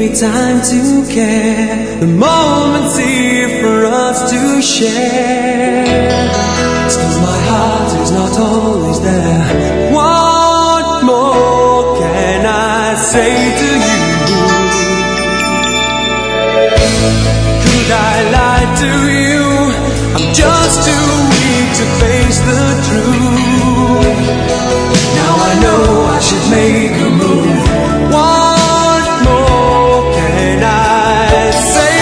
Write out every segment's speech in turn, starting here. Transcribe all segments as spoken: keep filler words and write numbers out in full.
me time to care. The moment's here for us to share. Still my heart is not always there. What more can I say to you? Could I lie to you? I'm just too weak to face the truth. Now I know I should make a move. What more can I say?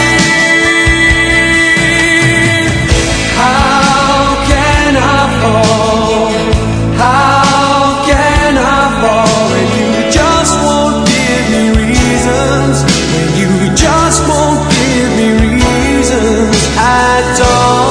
How can I fall? How can I fall when you just won't give me reasons? When you just won't give me reasons at all.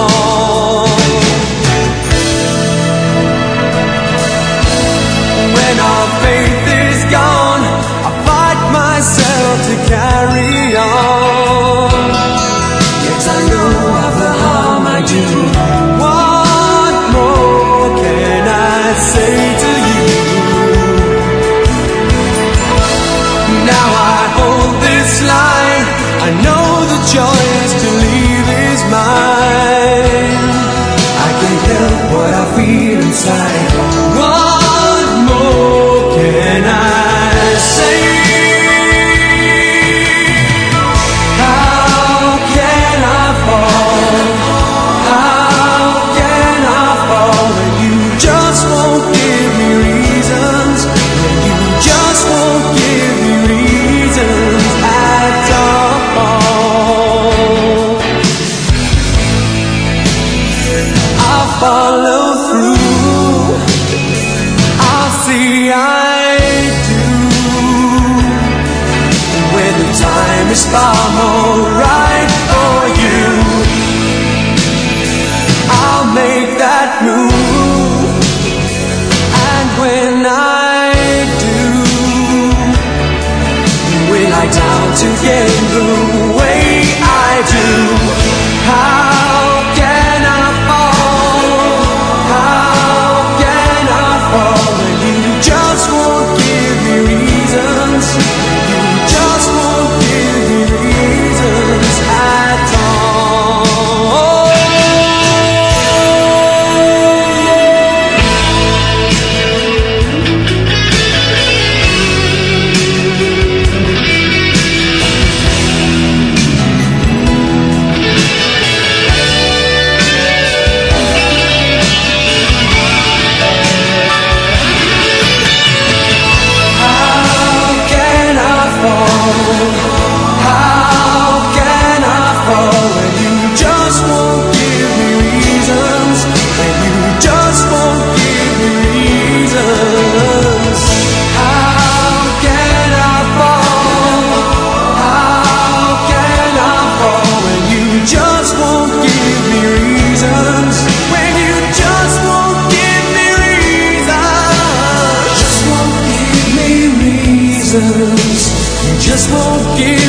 When our faith is gone, I fight myself to carry on. Yes, I know of the harm I do. What more can I say to you? Now I hold this line. I know the choice to leave is mine. I can't help what I feel inside. What more can I say? How can I fall? How can I fall when you just won't give me reasons? When you just won't give me reasons at all. I'll follow through. I'll see I do. When the time is far more right for you, I'll make that move. And when I do, will I down to gain the way I do? How can I fall? How can I fall when you just won't give me reasons? You just won't give me reasons at all. You just won't give